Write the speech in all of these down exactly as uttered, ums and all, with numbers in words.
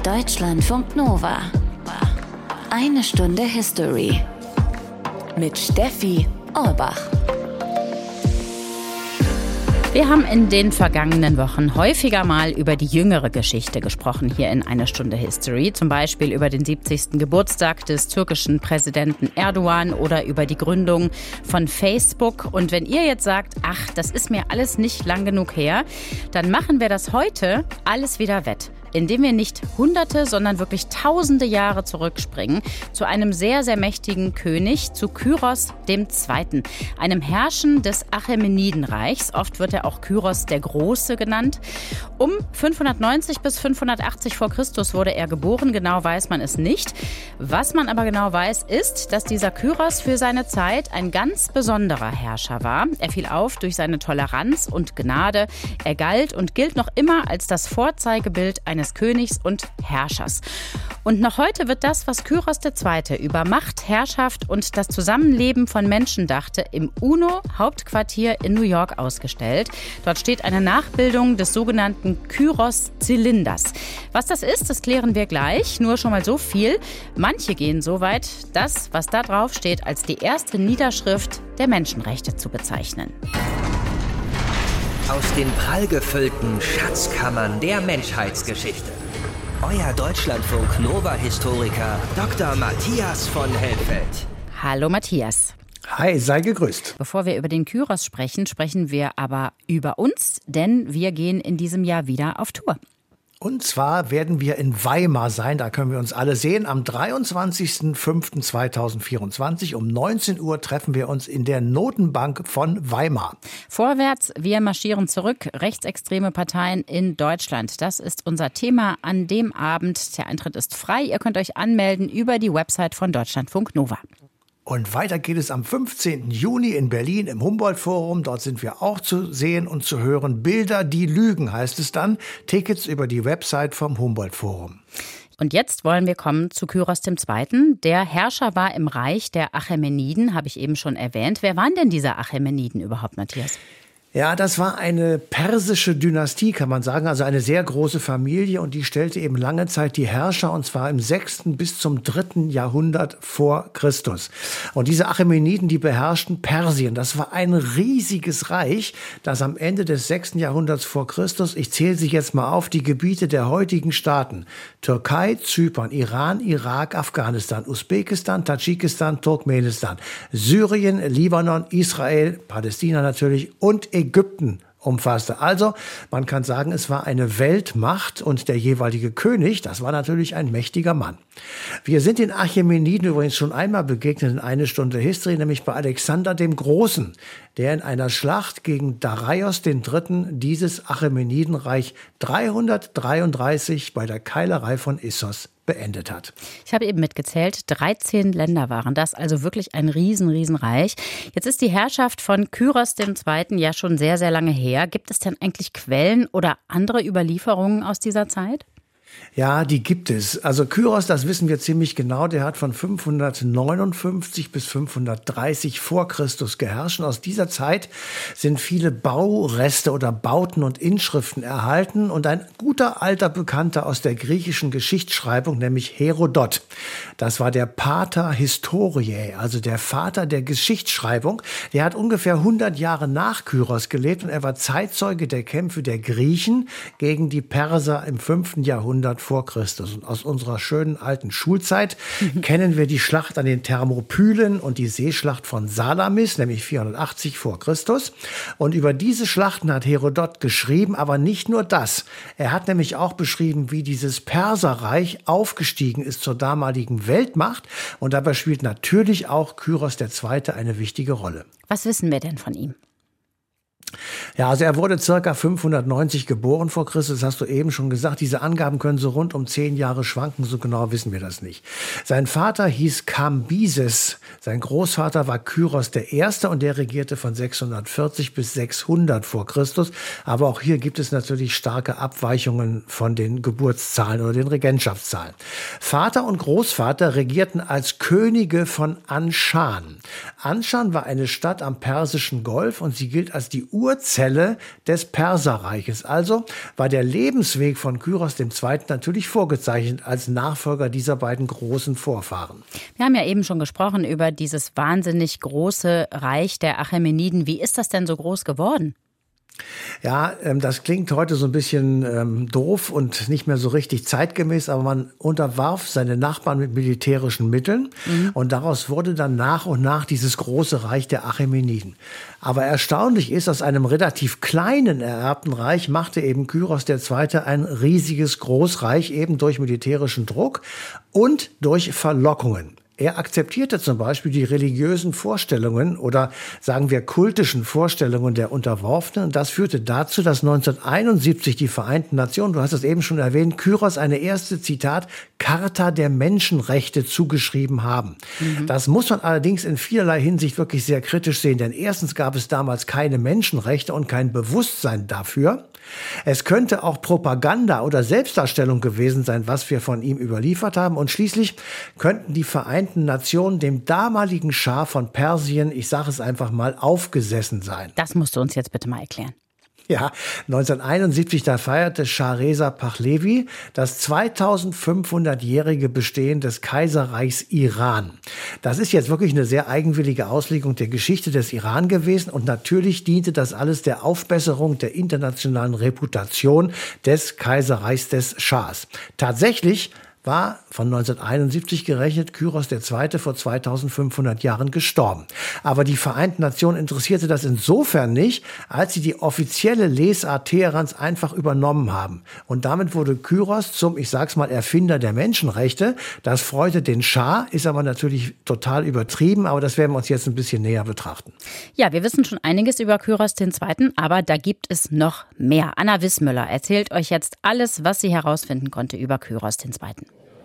Deutschlandfunk Nova. Eine Stunde History. Mit Steffi Orbach. Wir haben in den vergangenen Wochen häufiger mal über die jüngere Geschichte gesprochen, hier in Eine Stunde History. Zum Beispiel über den siebzigsten Geburtstag des türkischen Präsidenten Erdogan oder über die Gründung von Facebook. Und wenn ihr jetzt sagt, ach, das ist mir alles nicht lang genug her, dann machen wir das heute alles wieder wett, indem wir nicht hunderte, sondern wirklich tausende Jahre zurückspringen zu einem sehr, sehr mächtigen König, zu Kyros dem Zweiten, einem Herrschen des Achämenidenreichs. Oft wird er auch Kyros der Große genannt. Um fünfhundertneunzig bis fünfhundertachtzig vor Christus wurde er geboren, genau weiß man es nicht. Was man aber genau weiß, ist, dass dieser Kyros für seine Zeit ein ganz besonderer Herrscher war. Er fiel auf durch seine Toleranz und Gnade. Er galt und gilt noch immer als das Vorzeigebild eines Königs und Herrschers. Und noch heute wird das, was Kyros der Zweite über Macht, Herrschaft und das Zusammenleben von Menschen dachte, im UNO-Hauptquartier in New York ausgestellt. Dort steht eine Nachbildung des sogenannten Kyros-Zylinders. Was das ist, das klären wir gleich. Nur schon mal so viel. Manche gehen so weit, das, was da drauf steht, als die erste Niederschrift der Menschenrechte zu bezeichnen. Aus den prallgefüllten Schatzkammern der Menschheitsgeschichte. Euer Deutschlandfunk Nova-Historiker Doktor Matthias von Helmfeld. Hallo Matthias. Hi, sei gegrüßt. Bevor wir über den Kyros sprechen, sprechen wir aber über uns, denn wir gehen in diesem Jahr wieder auf Tour. Und zwar werden wir in Weimar sein, da können wir uns alle sehen. Am dreiundzwanzigsten fünften zweitausendvierundzwanzig um neunzehn Uhr treffen wir uns in der Notenbank von Weimar. Vorwärts, wir marschieren zurück, rechtsextreme Parteien in Deutschland. Das ist unser Thema an dem Abend. Der Eintritt ist frei, ihr könnt euch anmelden über die Website von Deutschlandfunk Nova. Und weiter geht es am fünfzehnten Juni in Berlin im Humboldt-Forum. Dort sind wir auch zu sehen und zu hören. Bilder, die lügen, heißt es dann. Tickets über die Website vom Humboldt-Forum. Und jetzt wollen wir kommen zu Kyros dem Zweiten. Der Herrscher war im Reich der Achämeniden, habe ich eben schon erwähnt. Wer waren denn diese Achämeniden überhaupt, Matthias? Ja, das war eine persische Dynastie, kann man sagen, also eine sehr große Familie, und die stellte eben lange Zeit die Herrscher, und zwar im sechsten bis zum dritten Jahrhundert vor Christus. Und diese Achämeniden, die beherrschten Persien. Das war ein riesiges Reich, das am Ende des sechsten Jahrhunderts vor Christus, ich zähle sie jetzt mal auf, die Gebiete der heutigen Staaten: Türkei, Zypern, Iran, Irak, Afghanistan, Usbekistan, Tadschikistan, Turkmenistan, Syrien, Libanon, Israel, Palästina natürlich und Ägypten. Ägypten umfasste. Also, man kann sagen, es war eine Weltmacht, und der jeweilige König, das war natürlich ein mächtiger Mann. Wir sind den Achämeniden übrigens schon einmal begegnet in Eine Stunde History, nämlich bei Alexander dem Großen, der in einer Schlacht gegen Dareios den Dritten dieses Achämenidenreich dreihundertdreiunddreißig bei der Keilerei von Issos beendet hat. Ich habe eben mitgezählt, dreizehn Länder waren das, also wirklich ein riesen, riesen Reich. Jetzt ist die Herrschaft von Kyros dem Zweiten ja schon sehr, sehr lange her. Gibt es denn eigentlich Quellen oder andere Überlieferungen aus dieser Zeit? Ja, die gibt es. Also Kyros, das wissen wir ziemlich genau, der hat von fünfhundertneunundfünfzig bis fünfhundertdreißig vor Christus geherrscht. Und aus dieser Zeit sind viele Baureste oder Bauten und Inschriften erhalten. Und ein guter alter Bekannter aus der griechischen Geschichtsschreibung, nämlich Herodot, das war der Pater Historiae, also der Vater der Geschichtsschreibung. Der hat ungefähr hundert Jahre nach Kyros gelebt, und er war Zeitzeuge der Kämpfe der Griechen gegen die Perser im fünften Jahrhundert vor Christus. Und aus unserer schönen alten Schulzeit mhm. kennen wir die Schlacht an den Thermopylen und die Seeschlacht von Salamis, nämlich vierhundertachtzig vor Christus. Und über diese Schlachten hat Herodot geschrieben, aber nicht nur das. Er hat nämlich auch beschrieben, wie dieses Perserreich aufgestiegen ist zur damaligen Weltmacht. Und dabei spielt natürlich auch Kyros der Zweite eine wichtige Rolle. Was wissen wir denn von ihm? Ja, also er wurde circa fünfhundertneunzig geboren vor Christus, das hast du eben schon gesagt. Diese Angaben können so rund um zehn Jahre schwanken, so genau wissen wir das nicht. Sein Vater hieß Kambyses, sein Großvater war Kyros der Erste, und der regierte von sechshundertvierzig bis sechshundert vor Christus. Aber auch hier gibt es natürlich starke Abweichungen von den Geburtszahlen oder den Regentschaftszahlen. Vater und Großvater regierten als Könige von Anshan. Anshan war eine Stadt am Persischen Golf, und sie gilt als die Urzelle des Perserreiches. Also war der Lebensweg von Kyros der Zweite natürlich vorgezeichnet als Nachfolger dieser beiden großen Vorfahren. Wir haben ja eben schon gesprochen über dieses wahnsinnig große Reich der Achämeniden. Wie ist das denn so groß geworden? Ja, ähm, das klingt heute so ein bisschen ähm, doof und nicht mehr so richtig zeitgemäß, aber man unterwarf seine Nachbarn mit militärischen Mitteln mhm. und daraus wurde dann nach und nach dieses große Reich der Achämeniden. Aber erstaunlich ist, aus einem relativ kleinen ererbten Reich machte eben Kyros der Zweite ein riesiges Großreich, eben durch militärischen Druck und durch Verlockungen. Er akzeptierte zum Beispiel die religiösen Vorstellungen oder sagen wir kultischen Vorstellungen der Unterworfenen. Das führte dazu, dass neunzehnhunderteinundsiebzig die Vereinten Nationen, du hast es eben schon erwähnt, Kyros eine erste, Zitat, Charta der Menschenrechte zugeschrieben haben. Mhm. Das muss man allerdings in vielerlei Hinsicht wirklich sehr kritisch sehen, denn erstens gab es damals keine Menschenrechte und kein Bewusstsein dafür. Es könnte auch Propaganda oder Selbstdarstellung gewesen sein, was wir von ihm überliefert haben. Und schließlich könnten die Vereinten Nationen dem damaligen Schah von Persien, ich sage es einfach mal, aufgesessen sein. Das musst du uns jetzt bitte mal erklären. Ja, neunzehnhunderteinundsiebzig, da feierte Schah Reza Pahlavi das zweitausendfünfhundertjährige Bestehen des Kaiserreichs Iran. Das ist jetzt wirklich eine sehr eigenwillige Auslegung der Geschichte des Iran gewesen und natürlich diente das alles der Aufbesserung der internationalen Reputation des Kaiserreichs des Schahs. Tatsächlich war von neunzehnhunderteinundsiebzig gerechnet Kyros der Zweite vor zweitausendfünfhundert Jahren gestorben. Aber die Vereinten Nationen interessierte das insofern nicht, als sie die offizielle Lesart Teherans einfach übernommen haben. Und damit wurde Kyros zum, ich sag's mal, Erfinder der Menschenrechte. Das freute den Schah, ist aber natürlich total übertrieben, aber das werden wir uns jetzt ein bisschen näher betrachten. Ja, wir wissen schon einiges über Kyros der Zweite, aber da gibt es noch mehr. Anna Wissmüller erzählt euch jetzt alles, was sie herausfinden konnte über Kyros der Zweite.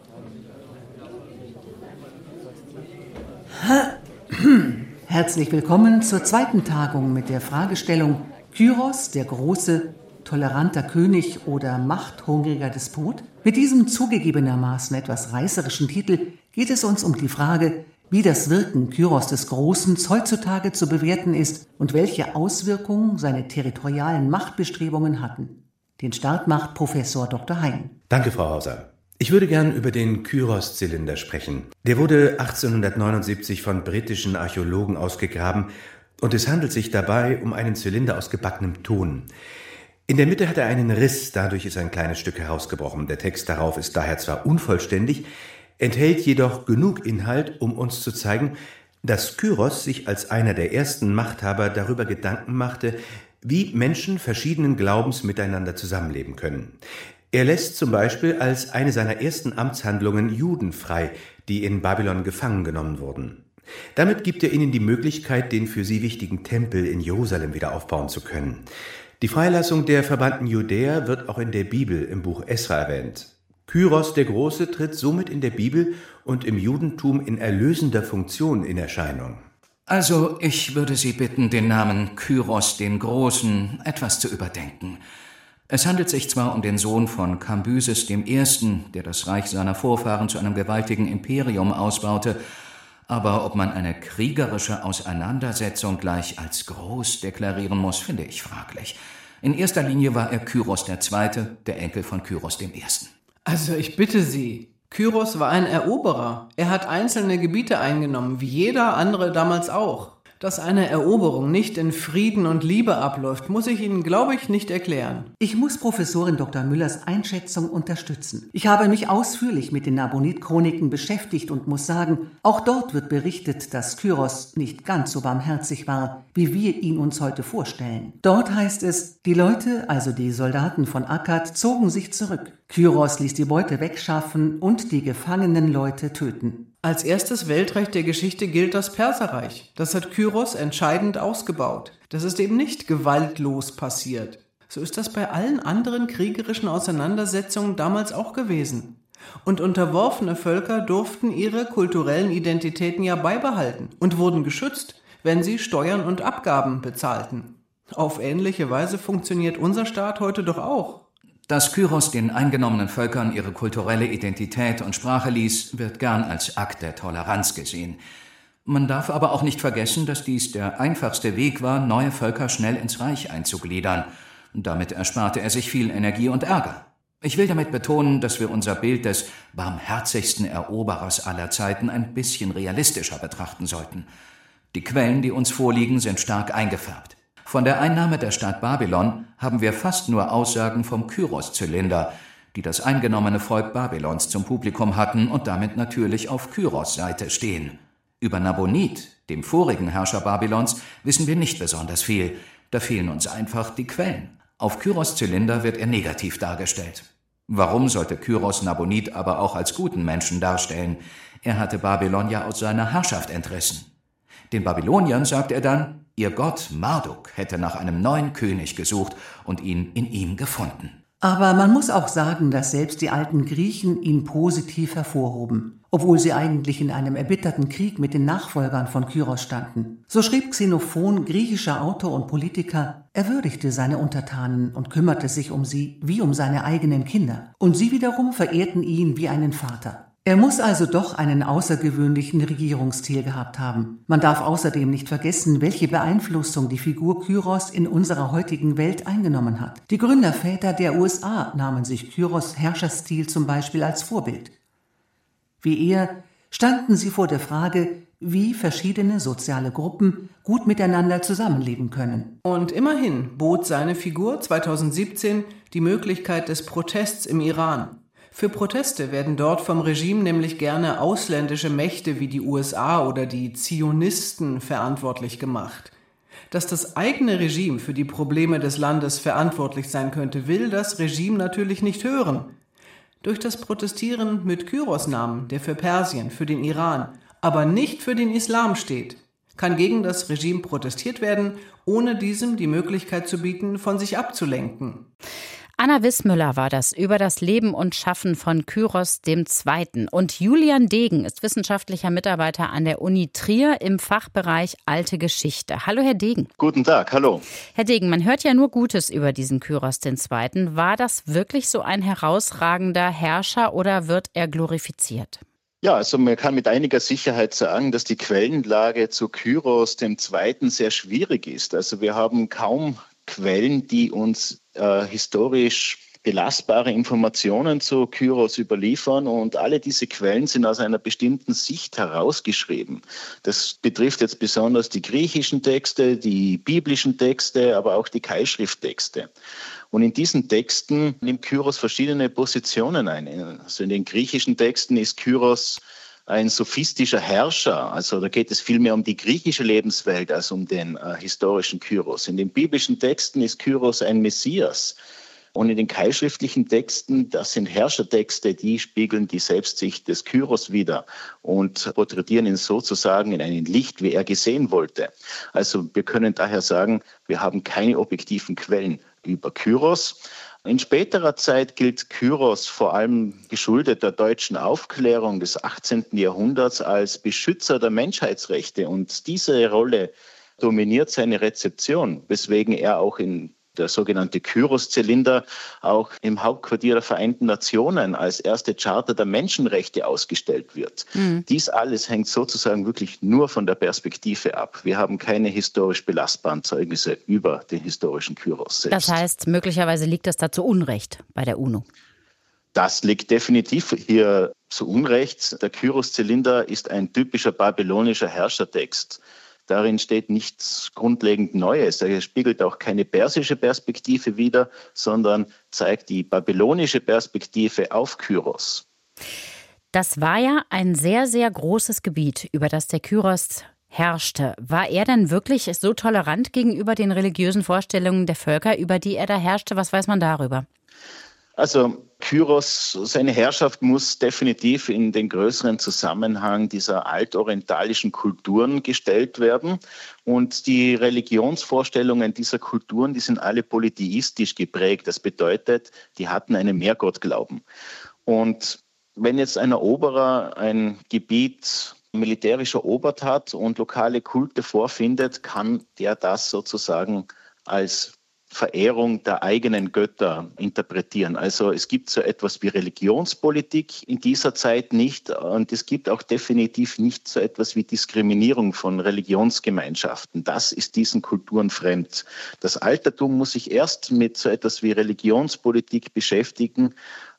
Herzlich willkommen zur zweiten Tagung mit der Fragestellung Kyros, der große, toleranter König oder machthungriger Despot? Mit diesem zugegebenermaßen etwas reißerischen Titel geht es uns um die Frage, wie das Wirken Kyros des Großen heutzutage zu bewerten ist und welche Auswirkungen seine territorialen Machtbestrebungen hatten. Den Start macht Professor Doktor Hein. Danke, Frau Hauser. Ich würde gern über den Kyros-Zylinder sprechen. Der wurde achtzehnhundertneunundsiebzig von britischen Archäologen ausgegraben und es handelt sich dabei um einen Zylinder aus gebackenem Ton. In der Mitte hat er einen Riss, dadurch ist ein kleines Stück herausgebrochen. Der Text darauf ist daher zwar unvollständig, enthält jedoch genug Inhalt, um uns zu zeigen, dass Kyros sich als einer der ersten Machthaber darüber Gedanken machte, wie Menschen verschiedenen Glaubens miteinander zusammenleben können. Er lässt zum Beispiel als eine seiner ersten Amtshandlungen Juden frei, die in Babylon gefangen genommen wurden. Damit gibt er ihnen die Möglichkeit, den für sie wichtigen Tempel in Jerusalem wieder aufbauen zu können. Die Freilassung der verbannten Judäer wird auch in der Bibel im Buch Esra erwähnt. Kyros der Große tritt somit in der Bibel und im Judentum in erlösender Funktion in Erscheinung. Also, ich würde Sie bitten, den Namen Kyros den Großen etwas zu überdenken. Es handelt sich zwar um den Sohn von Kambyses dem Ersten, der das Reich seiner Vorfahren zu einem gewaltigen Imperium ausbaute, aber ob man eine kriegerische Auseinandersetzung gleich als groß deklarieren muss, finde ich fraglich. In erster Linie war er Kyros der Zweite, der Enkel von Kyros dem Ersten. Also ich bitte Sie, Kyros war ein Eroberer. Er hat einzelne Gebiete eingenommen, wie jeder andere damals auch. Dass eine Eroberung nicht in Frieden und Liebe abläuft, muss ich Ihnen, glaube ich, nicht erklären. Ich muss Professorin Doktor Müllers Einschätzung unterstützen. Ich habe mich ausführlich mit den Nabonid-Chroniken beschäftigt und muss sagen, auch dort wird berichtet, dass Kyros nicht ganz so barmherzig war, wie wir ihn uns heute vorstellen. Dort heißt es, die Leute, also die Soldaten von Akkad, zogen sich zurück. Kyros ließ die Beute wegschaffen und die gefangenen Leute töten. Als erstes Weltreich der Geschichte gilt das Perserreich. Das hat Kyros entscheidend ausgebaut. Das ist eben nicht gewaltlos passiert. So ist das bei allen anderen kriegerischen Auseinandersetzungen damals auch gewesen. Und unterworfene Völker durften ihre kulturellen Identitäten ja beibehalten und wurden geschützt, wenn sie Steuern und Abgaben bezahlten. Auf ähnliche Weise funktioniert unser Staat heute doch auch. Dass Kyros den eingenommenen Völkern ihre kulturelle Identität und Sprache ließ, wird gern als Akt der Toleranz gesehen. Man darf aber auch nicht vergessen, dass dies der einfachste Weg war, neue Völker schnell ins Reich einzugliedern. Damit ersparte er sich viel Energie und Ärger. Ich will damit betonen, dass wir unser Bild des barmherzigsten Eroberers aller Zeiten ein bisschen realistischer betrachten sollten. Die Quellen, die uns vorliegen, sind stark eingefärbt. Von der Einnahme der Stadt Babylon haben wir fast nur Aussagen vom Kyros-Zylinder, die das eingenommene Volk Babylons zum Publikum hatten und damit natürlich auf Kyros' Seite stehen. Über Nabonid, dem vorigen Herrscher Babylons, wissen wir nicht besonders viel. Da fehlen uns einfach die Quellen. Auf Kyros' Zylinder wird er negativ dargestellt. Warum sollte Kyros Nabonid aber auch als guten Menschen darstellen? Er hatte Babylon ja aus seiner Herrschaft entrissen. Den Babyloniern sagt er dann, ihr Gott Marduk hätte nach einem neuen König gesucht und ihn in ihm gefunden. Aber man muss auch sagen, dass selbst die alten Griechen ihn positiv hervorhoben, obwohl sie eigentlich in einem erbitterten Krieg mit den Nachfolgern von Kyros standen. So schrieb Xenophon, griechischer Autor und Politiker, er würdigte seine Untertanen und kümmerte sich um sie wie um seine eigenen Kinder. Und sie wiederum verehrten ihn wie einen Vater. Er muss also doch einen außergewöhnlichen Regierungsstil gehabt haben. Man darf außerdem nicht vergessen, welche Beeinflussung die Figur Kyros in unserer heutigen Welt eingenommen hat. Die Gründerväter der U S A nahmen sich Kyros' Herrscherstil zum Beispiel als Vorbild. Wie er standen sie vor der Frage, wie verschiedene soziale Gruppen gut miteinander zusammenleben können. Und immerhin bot seine Figur zweitausendsiebzehn die Möglichkeit des Protests im Iran. Für Proteste werden dort vom Regime nämlich gerne ausländische Mächte wie die U S A oder die Zionisten verantwortlich gemacht. Dass das eigene Regime für die Probleme des Landes verantwortlich sein könnte, will das Regime natürlich nicht hören. Durch das Protestieren mit Kyros-Namen, der für Persien, für den Iran, aber nicht für den Islam steht, kann gegen das Regime protestiert werden, ohne diesem die Möglichkeit zu bieten, von sich abzulenken. Anna Wissmüller war das über das Leben und Schaffen von Kyros der Zweite. Und Julian Degen ist wissenschaftlicher Mitarbeiter an der Uni Trier im Fachbereich Alte Geschichte. Hallo, Herr Degen. Guten Tag, hallo. Herr Degen, man hört ja nur Gutes über diesen Kyros der Zweite. War das wirklich so ein herausragender Herrscher oder wird er glorifiziert? Ja, also man kann mit einiger Sicherheit sagen, dass die Quellenlage zu Kyros dem Zweiten sehr schwierig ist. Also wir haben kaum Quellen, die uns äh, historisch belastbare Informationen zu Kyros überliefern, und alle diese Quellen sind aus einer bestimmten Sicht herausgeschrieben. Das betrifft jetzt besonders die griechischen Texte, die biblischen Texte, aber auch die Keilschrifttexte. Und in diesen Texten nimmt Kyros verschiedene Positionen ein. Also in den griechischen Texten ist Kyros ein sophistischer Herrscher, also da geht es vielmehr um die griechische Lebenswelt als um den äh, historischen Kyros. In den biblischen Texten ist Kyros ein Messias. Und in den keilschriftlichen Texten, das sind Herrschertexte, die spiegeln die Selbstsicht des Kyros wider und porträtieren ihn sozusagen in ein Licht, wie er gesehen wollte. Also wir können daher sagen, wir haben keine objektiven Quellen über Kyros. In späterer Zeit gilt Kyros vor allem geschuldet der deutschen Aufklärung des achtzehnten Jahrhunderts als Beschützer der Menschheitsrechte, und diese Rolle dominiert seine Rezeption, weswegen er auch in der sogenannte Kyros-Zylinder auch im Hauptquartier der Vereinten Nationen als erste Charta der Menschenrechte ausgestellt wird. Mhm. Dies alles hängt sozusagen wirklich nur von der Perspektive ab. Wir haben keine historisch belastbaren Zeugnisse über den historischen Kyros selbst. Das heißt, möglicherweise liegt das da zu Unrecht bei der UNO. Das liegt definitiv hier zu Unrecht. Der Kyros-Zylinder ist ein typischer babylonischer Herrschertext. Darin steht nichts grundlegend Neues. Er spiegelt auch keine persische Perspektive wider, sondern zeigt die babylonische Perspektive auf Kyros. Das war ja ein sehr, sehr großes Gebiet, über das der Kyros herrschte. War er denn wirklich so tolerant gegenüber den religiösen Vorstellungen der Völker, über die er da herrschte? Was weiß man darüber? Also Kyros, seine Herrschaft muss definitiv in den größeren Zusammenhang dieser altorientalischen Kulturen gestellt werden. Und die Religionsvorstellungen dieser Kulturen, die sind alle polytheistisch geprägt. Das bedeutet, die hatten einen Mehrgottglauben. Und wenn jetzt ein Eroberer ein Gebiet militärisch erobert hat und lokale Kulte vorfindet, kann der das sozusagen als Verehrung der eigenen Götter interpretieren. Also es gibt so etwas wie Religionspolitik in dieser Zeit nicht und es gibt auch definitiv nicht so etwas wie Diskriminierung von Religionsgemeinschaften. Das ist diesen Kulturen fremd. Das Altertum muss sich erst mit so etwas wie Religionspolitik beschäftigen,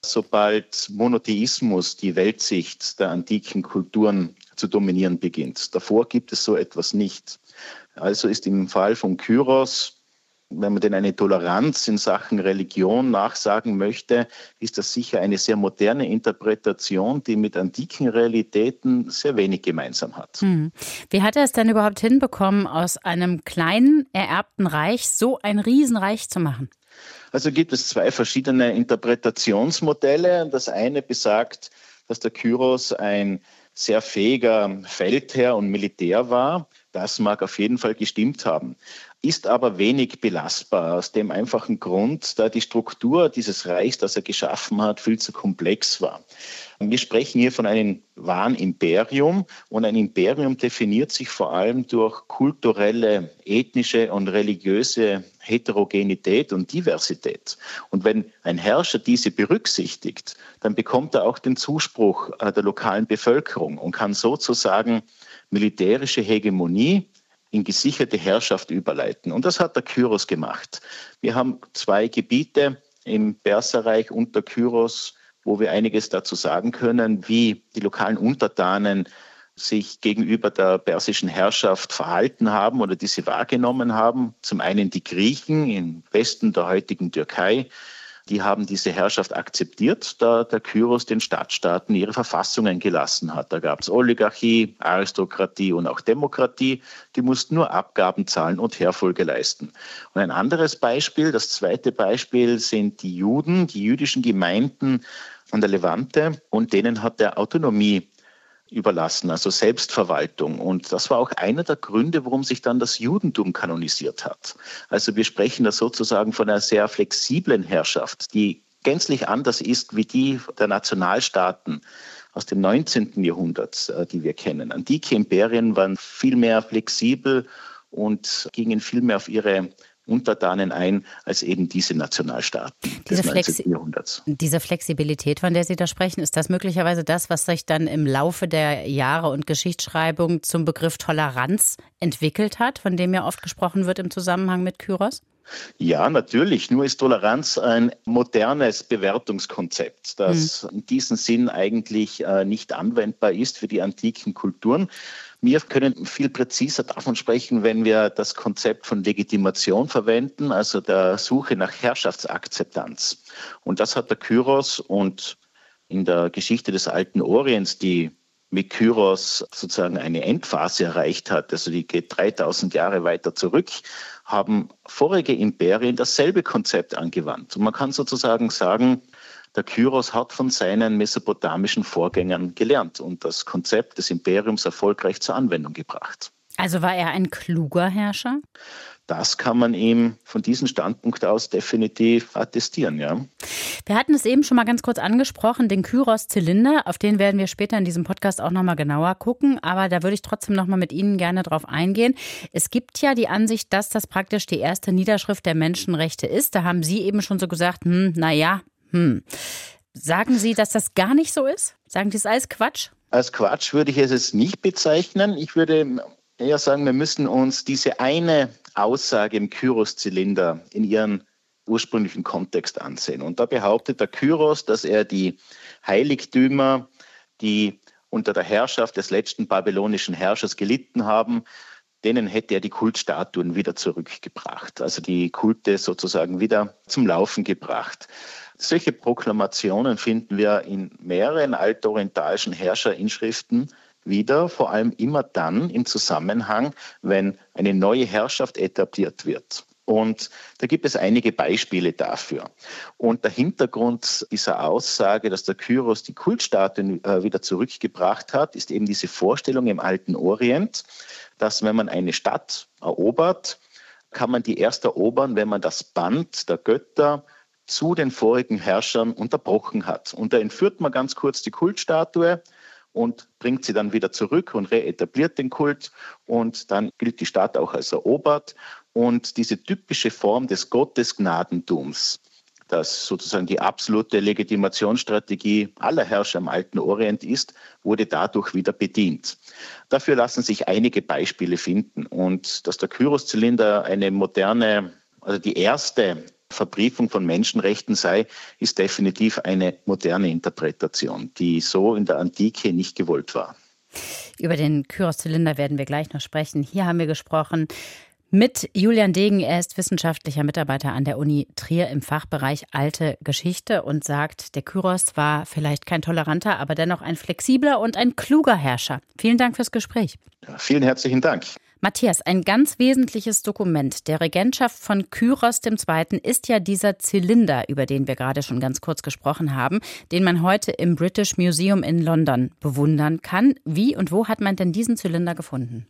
sobald Monotheismus die Weltsicht der antiken Kulturen zu dominieren beginnt. Davor gibt es so etwas nicht. Also ist im Fall von Kyros, wenn man denn eine Toleranz in Sachen Religion nachsagen möchte, ist das sicher eine sehr moderne Interpretation, die mit antiken Realitäten sehr wenig gemeinsam hat. Hm. Wie hat er es denn überhaupt hinbekommen, aus einem kleinen, ererbten Reich so ein Riesenreich zu machen? Also gibt es zwei verschiedene Interpretationsmodelle. Das eine besagt, dass der Kyros ein sehr fähiger Feldherr und Militär war. Das mag auf jeden Fall gestimmt haben, ist aber wenig belastbar aus dem einfachen Grund, da die Struktur dieses Reichs, das er geschaffen hat, viel zu komplex war. Wir sprechen hier von einem wahren Imperium und ein Imperium definiert sich vor allem durch kulturelle, ethnische und religiöse Heterogenität und Diversität. Und wenn ein Herrscher diese berücksichtigt, dann bekommt er auch den Zuspruch der lokalen Bevölkerung und kann sozusagen militärische Hegemonie in gesicherte Herrschaft überleiten. Und das hat der Kyros gemacht. Wir haben zwei Gebiete im Perserreich unter Kyros, wo wir einiges dazu sagen können, wie die lokalen Untertanen sich gegenüber der persischen Herrschaft verhalten haben oder die sie wahrgenommen haben. Zum einen die Griechen im Westen der heutigen Türkei. Die haben diese Herrschaft akzeptiert, da der Kyros den Stadtstaaten ihre Verfassungen gelassen hat. Da gab es Oligarchie, Aristokratie und auch Demokratie. Die mussten nur Abgaben zahlen und Heerfolge leisten. Und ein anderes Beispiel, das zweite Beispiel, sind die Juden, die jüdischen Gemeinden an der Levante. Und denen hat er Autonomie überlassen, also Selbstverwaltung. Und das war auch einer der Gründe, warum sich dann das Judentum kanonisiert hat. Also wir sprechen da sozusagen von einer sehr flexiblen Herrschaft, die gänzlich anders ist wie die der Nationalstaaten aus dem neunzehnten Jahrhundert, die wir kennen. Antike Imperien waren viel mehr flexibel und gingen viel mehr auf ihre Untertanen ein als eben diese Nationalstaaten diese des neunzehnten Jahrhunderts. Diese Flexibilität, von der Sie da sprechen, ist das möglicherweise das, was sich dann im Laufe der Jahre und Geschichtsschreibung zum Begriff Toleranz entwickelt hat, von dem ja oft gesprochen wird im Zusammenhang mit Kyros? Ja, natürlich. Nur ist Toleranz ein modernes Bewertungskonzept, das hm. in diesem Sinn eigentlich äh, nicht anwendbar ist für die antiken Kulturen. Wir können viel präziser davon sprechen, wenn wir das Konzept von Legitimation verwenden, also der Suche nach Herrschaftsakzeptanz. Und das hat der Kyros und in der Geschichte des alten Orients, die mit Kyros sozusagen eine Endphase erreicht hat, also die geht dreitausend Jahre weiter zurück, haben vorige Imperien dasselbe Konzept angewandt. Und man kann sozusagen sagen, der Kyros hat von seinen mesopotamischen Vorgängern gelernt und das Konzept des Imperiums erfolgreich zur Anwendung gebracht. Also war er ein kluger Herrscher? Das kann man ihm von diesem Standpunkt aus definitiv attestieren, ja. Wir hatten es eben schon mal ganz kurz angesprochen, den Kyros-Zylinder, auf den werden wir später in diesem Podcast auch noch mal genauer gucken, aber da würde ich trotzdem noch mal mit Ihnen gerne drauf eingehen. Es gibt ja die Ansicht, dass das praktisch die erste Niederschrift der Menschenrechte ist. Da haben Sie eben schon so gesagt, hm, naja, hm. Sagen Sie, dass das gar nicht so ist? Sagen Sie, das ist alles Quatsch? Als Quatsch würde ich es jetzt nicht bezeichnen. Ich würde eher sagen, wir müssen uns diese eine Aussage im Kyros-Zylinder in ihren ursprünglichen Kontext ansehen. Und da behauptet der Kyros, dass er die Heiligtümer, die unter der Herrschaft des letzten babylonischen Herrschers gelitten haben, denen hätte er die Kultstatuen wieder zurückgebracht, also die Kulte sozusagen wieder zum Laufen gebracht. Solche Proklamationen finden wir in mehreren altorientalischen Herrscherinschriften wieder, vor allem immer dann im Zusammenhang, wenn eine neue Herrschaft etabliert wird. Und da gibt es einige Beispiele dafür. Und der Hintergrund dieser Aussage, dass der Kyros die Kultstatuen wieder zurückgebracht hat, ist eben diese Vorstellung im alten Orient, dass wenn man eine Stadt erobert, kann man die erst erobern, wenn man das Band der Götter zu den vorigen Herrschern unterbrochen hat. Und da entführt man ganz kurz die Kultstatue und bringt sie dann wieder zurück und reetabliert den Kult. Und dann gilt die Stadt auch als erobert. Und diese typische Form des Gottesgnadentums, das sozusagen die absolute Legitimationsstrategie aller Herrscher im alten Orient ist, wurde dadurch wieder bedient. Dafür lassen sich einige Beispiele finden. Und dass der Kyros-Zylinder eine moderne, also die erste Verbriefung von Menschenrechten sei, ist definitiv eine moderne Interpretation, die so in der Antike nicht gewollt war. Über den Kyros-Zylinder werden wir gleich noch sprechen. Hier haben wir gesprochen mit Julian Degen. Er ist wissenschaftlicher Mitarbeiter an der Uni Trier im Fachbereich Alte Geschichte und sagt, der Kyros war vielleicht kein toleranter, aber dennoch ein flexibler und ein kluger Herrscher. Vielen Dank fürs Gespräch. Ja, vielen herzlichen Dank. Matthias, ein ganz wesentliches Dokument der Regentschaft von Kyros der Zweite ist ja dieser Zylinder, über den wir gerade schon ganz kurz gesprochen haben, den man heute im British Museum in London bewundern kann. Wie und wo hat man denn diesen Zylinder gefunden?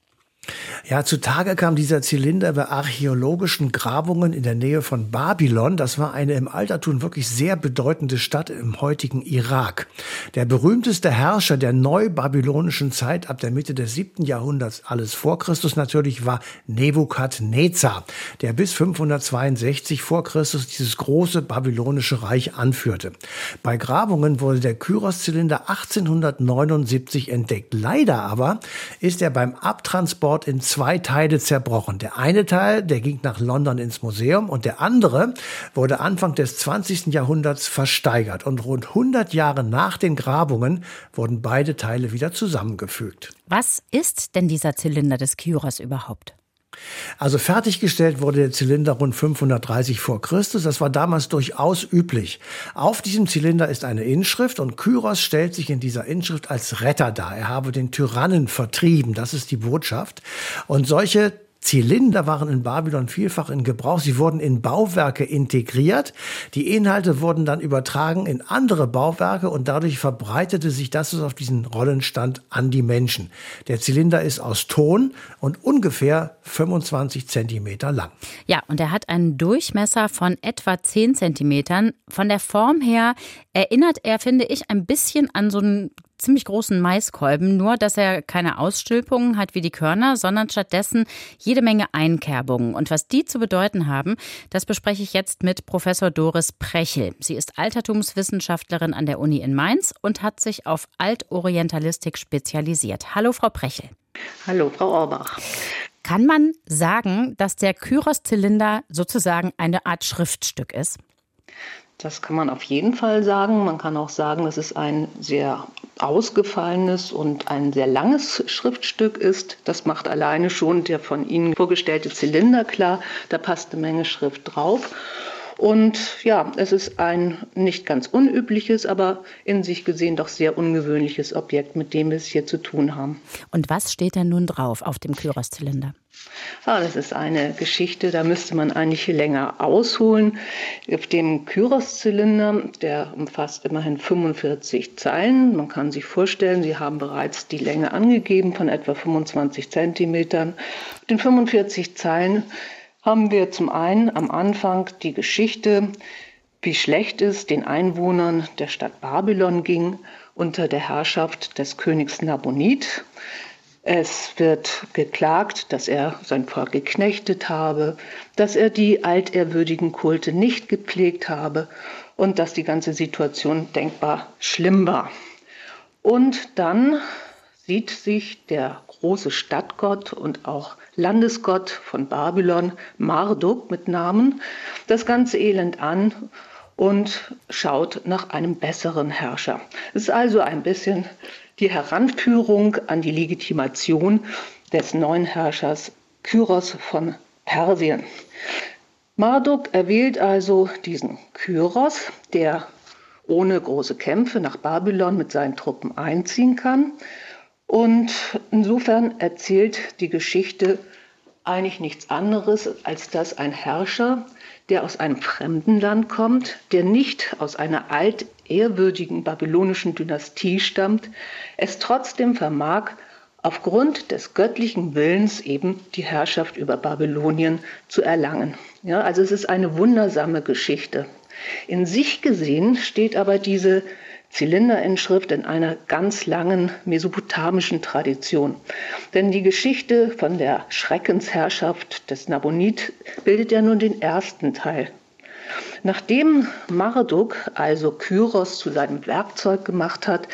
Ja, zutage kam dieser Zylinder bei archäologischen Grabungen in der Nähe von Babylon. Das war eine im Altertum wirklich sehr bedeutende Stadt im heutigen Irak. Der berühmteste Herrscher der neubabylonischen Zeit ab der Mitte des siebten Jahrhunderts, alles vor Christus natürlich, war Nebukadnezar, der bis fünfhundertzweiundsechzig vor Christus dieses große babylonische Reich anführte. Bei Grabungen wurde der Kyros-Zylinder achtzehnhundertneunundsiebzig entdeckt. Leider aber ist er beim Abtransport in zwei Teile zerbrochen. Der eine Teil, der ging nach London ins Museum und der andere wurde Anfang des zwanzigsten Jahrhunderts versteigert. Und rund hundert Jahre nach den Grabungen wurden beide Teile wieder zusammengefügt. Was ist denn dieser Zylinder des Kyros überhaupt? Also fertiggestellt wurde der Zylinder rund fünfhundertdreißig vor Christus. Das war damals durchaus üblich. Auf diesem Zylinder ist eine Inschrift und Kyros stellt sich in dieser Inschrift als Retter dar. Er habe den Tyrannen vertrieben. Das ist die Botschaft. Und solche Zylinder waren in Babylon vielfach in Gebrauch. Sie wurden in Bauwerke integriert. Die Inhalte wurden dann übertragen in andere Bauwerke und dadurch verbreitete sich das, was auf diesen Rollen stand, an die Menschen. Der Zylinder ist aus Ton und ungefähr fünfundzwanzig Zentimeter lang. Ja, und er hat einen Durchmesser von etwa zehn Zentimetern. Von der Form her erinnert er, finde ich, ein bisschen an so einen ziemlich großen Maiskolben, nur dass er keine Ausstülpungen hat wie die Körner, sondern stattdessen jede Menge Einkerbungen. Und was die zu bedeuten haben, das bespreche ich jetzt mit Professor Doris Prechel. Sie ist Altertumswissenschaftlerin an der Uni in Mainz und hat sich auf Altorientalistik spezialisiert. Hallo, Frau Prechel. Hallo, Frau Orbach. Kann man sagen, dass der Kyros-Zylinder sozusagen eine Art Schriftstück ist? Das kann man auf jeden Fall sagen. Man kann auch sagen, dass es ein sehr ausgefallenes und ein sehr langes Schriftstück ist. Das macht alleine schon der von Ihnen vorgestellte Zylinder klar. Da passt eine Menge Schrift drauf. Und ja, es ist ein nicht ganz unübliches, aber in sich gesehen doch sehr ungewöhnliches Objekt, mit dem wir es hier zu tun haben. Und was steht denn nun drauf auf dem Kyros-Zylinder? Ah, das ist eine Geschichte, da müsste man eigentlich länger ausholen. Auf dem Kyros-Zylinder, der umfasst immerhin fünfundvierzig Zeilen. Man kann sich vorstellen, Sie haben bereits die Länge angegeben von etwa fünfundzwanzig Zentimetern. Auf den fünfundvierzig Zeilen haben wir zum einen am Anfang die Geschichte, wie schlecht es den Einwohnern der Stadt Babylon ging unter der Herrschaft des Königs Nabonid. Es wird geklagt, dass er sein Volk geknechtet habe, dass er die altehrwürdigen Kulte nicht gepflegt habe und dass die ganze Situation denkbar schlimm war. Und dann sieht sich der große Stadtgott und auch Landesgott von Babylon, Marduk mit Namen, das ganze Elend an und schaut nach einem besseren Herrscher. Es ist also ein bisschen die Heranführung an die Legitimation des neuen Herrschers Kyros von Persien. Marduk erwählt also diesen Kyros, der ohne große Kämpfe nach Babylon mit seinen Truppen einziehen kann. Und insofern erzählt die Geschichte eigentlich nichts anderes, als dass ein Herrscher, der aus einem fremden Land kommt, der nicht aus einer altehrwürdigen babylonischen Dynastie stammt, es trotzdem vermag, aufgrund des göttlichen Willens eben die Herrschaft über Babylonien zu erlangen. Ja, also es ist eine wundersame Geschichte. In sich gesehen steht aber diese Zylinderinschrift in einer ganz langen mesopotamischen Tradition. Denn die Geschichte von der Schreckensherrschaft des Nabonid bildet ja nun den ersten Teil. Nachdem Marduk also Kyros zu seinem Werkzeug gemacht hat,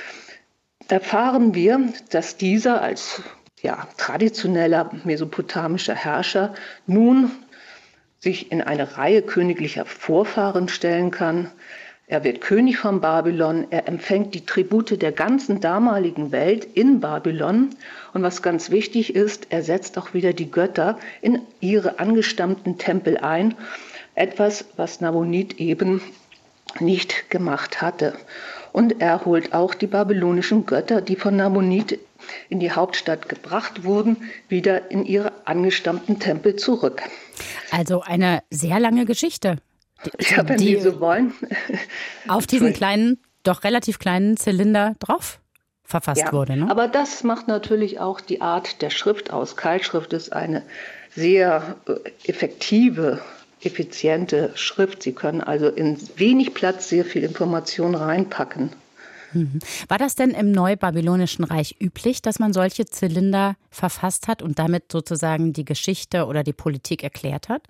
erfahren wir, dass dieser als ja, traditioneller mesopotamischer Herrscher nun sich in eine Reihe königlicher Vorfahren stellen kann. Er wird König von Babylon, er empfängt die Tribute der ganzen damaligen Welt in Babylon. Und was ganz wichtig ist, er setzt auch wieder die Götter in ihre angestammten Tempel ein. Etwas, was Nabonid eben nicht gemacht hatte. Und er holt auch die babylonischen Götter, die von Nabonid in die Hauptstadt gebracht wurden, wieder in ihre angestammten Tempel zurück. Also eine sehr lange Geschichte. Ja, wenn Sie so wollen. Auf diesen kleinen, doch relativ kleinen Zylinder drauf verfasst ja, wurde. Ne? Aber das macht natürlich auch die Art der Schrift aus. Keilschrift ist eine sehr effektive, effiziente Schrift. Sie können also in wenig Platz sehr viel Information reinpacken. Mhm. War das denn im Neubabylonischen Reich üblich, dass man solche Zylinder verfasst hat und damit sozusagen die Geschichte oder die Politik erklärt hat?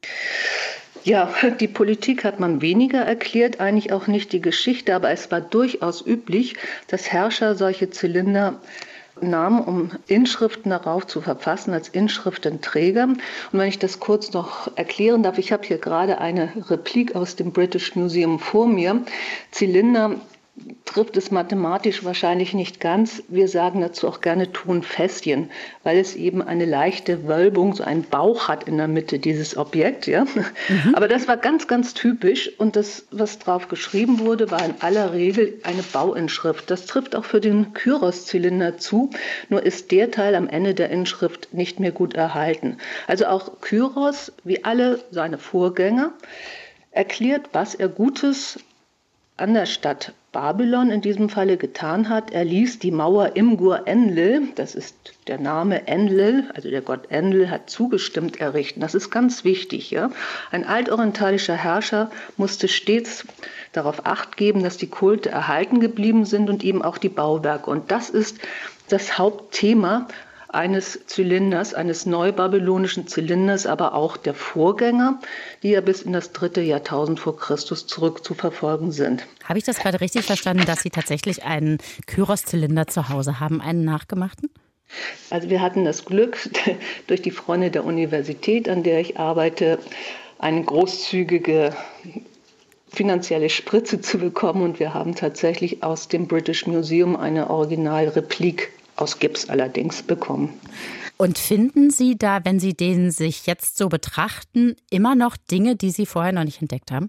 Ja, die Politik hat man weniger erklärt, eigentlich auch nicht die Geschichte, aber es war durchaus üblich, dass Herrscher solche Zylinder nahmen, um Inschriften darauf zu verfassen als Inschriftenträger. Und wenn ich das kurz noch erklären darf, ich habe hier gerade eine Replik aus dem British Museum vor mir. Zylinder trifft es mathematisch wahrscheinlich nicht ganz. Wir sagen dazu auch gerne Tonfässchen, weil es eben eine leichte Wölbung, so einen Bauch hat in der Mitte, dieses Objekt. Ja? Mhm. Aber das war ganz, ganz typisch. Und das, was drauf geschrieben wurde, war in aller Regel eine Bauinschrift. Das trifft auch für den Kyros-Zylinder zu, nur ist der Teil am Ende der Inschrift nicht mehr gut erhalten. Also auch Kyros, wie alle seine Vorgänger, erklärt, was er Gutes an der Stadt Babylon in diesem Falle getan hat. Er ließ die Mauer Imgur-Enlil, das ist der Name Enlil, also der Gott Enlil hat zugestimmt, errichten. Das ist ganz wichtig. Ja? Ein altorientalischer Herrscher musste stets darauf Acht geben, dass die Kulte erhalten geblieben sind und eben auch die Bauwerke. Und das ist das Hauptthema eines Zylinders, eines neubabylonischen Zylinders, aber auch der Vorgänger, die ja bis in das dritte Jahrtausend vor Christus zurückzuverfolgen sind. Habe ich das gerade richtig verstanden, dass Sie tatsächlich einen Kyros-Zylinder zu Hause haben, einen nachgemachten? Also wir hatten das Glück, durch die Freunde der Universität, an der ich arbeite, eine großzügige finanzielle Spritze zu bekommen. Und wir haben tatsächlich aus dem British Museum eine Originalreplik aus Gips allerdings bekommen. Und finden Sie da, wenn Sie den sich jetzt so betrachten, immer noch Dinge, die Sie vorher noch nicht entdeckt haben?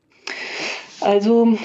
Also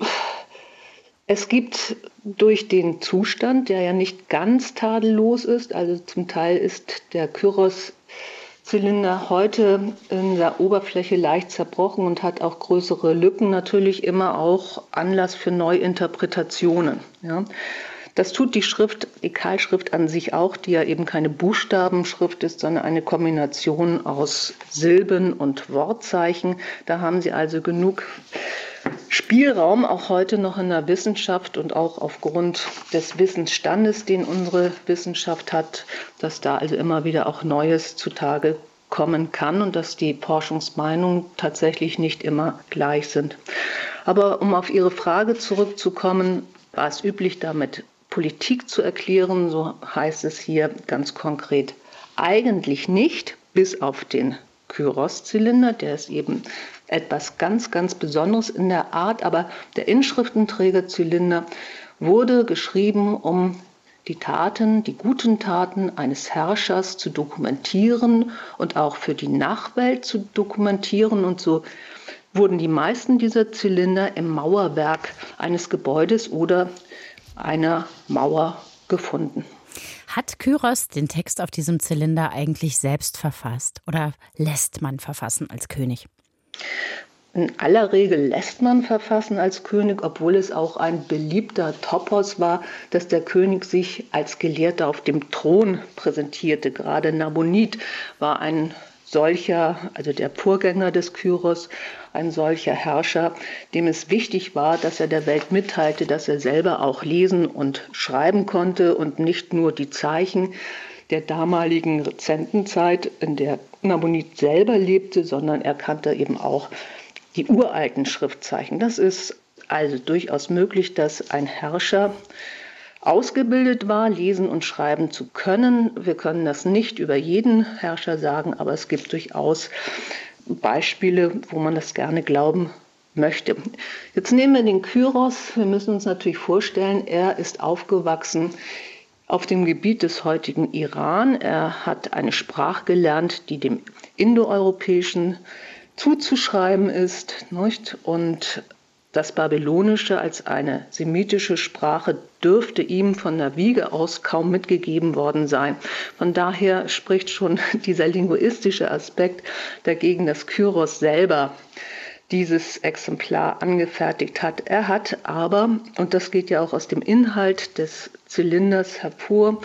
es gibt durch den Zustand, der ja nicht ganz tadellos ist, also zum Teil ist der Kyros-Zylinder heute in der Oberfläche leicht zerbrochen und hat auch größere Lücken, natürlich immer auch Anlass für Neuinterpretationen. Ja. Das tut die Schrift, die Keilschrift an sich auch, die ja eben keine Buchstabenschrift ist, sondern eine Kombination aus Silben und Wortzeichen. Da haben Sie also genug Spielraum, auch heute noch in der Wissenschaft und auch aufgrund des Wissensstandes, den unsere Wissenschaft hat, dass da also immer wieder auch Neues zutage kommen kann und dass die Forschungsmeinungen tatsächlich nicht immer gleich sind. Aber um auf Ihre Frage zurückzukommen, war es üblich, damit Politik zu erklären, so heißt es hier ganz konkret, eigentlich nicht, bis auf den Kyros-Zylinder, der ist eben etwas ganz, ganz Besonderes in der Art, aber der Inschriftenträger-Zylinder wurde geschrieben, um die Taten, die guten Taten eines Herrschers zu dokumentieren und auch für die Nachwelt zu dokumentieren. Und so wurden die meisten dieser Zylinder im Mauerwerk eines Gebäudes oder einer Mauer gefunden. Hat Kyros den Text auf diesem Zylinder eigentlich selbst verfasst oder lässt man verfassen als König? In aller Regel lässt man verfassen als König, obwohl es auch ein beliebter Topos war, dass der König sich als Gelehrter auf dem Thron präsentierte. Gerade Nabonid war ein solcher, also der Vorgänger des Kyros, ein solcher Herrscher, dem es wichtig war, dass er der Welt mitteilte, dass er selber auch lesen und schreiben konnte und nicht nur die Zeichen der damaligen Rezentenzeit, in der Nabonid selber lebte, sondern er kannte eben auch die uralten Schriftzeichen. Das ist also durchaus möglich, dass ein Herrscher ausgebildet war, lesen und schreiben zu können. Wir können das nicht über jeden Herrscher sagen, aber es gibt durchaus Beispiele, wo man das gerne glauben möchte. Jetzt nehmen wir den Kyros. Wir müssen uns natürlich vorstellen, er ist aufgewachsen auf dem Gebiet des heutigen Iran. Er hat eine Sprache gelernt, die dem Indoeuropäischen zuzuschreiben ist, nicht? Und das Babylonische als eine semitische Sprache dürfte ihm von der Wiege aus kaum mitgegeben worden sein. Von daher spricht schon dieser linguistische Aspekt dagegen, dass Kyros selber dieses Exemplar angefertigt hat. Er hat aber, und das geht ja auch aus dem Inhalt des Zylinders hervor,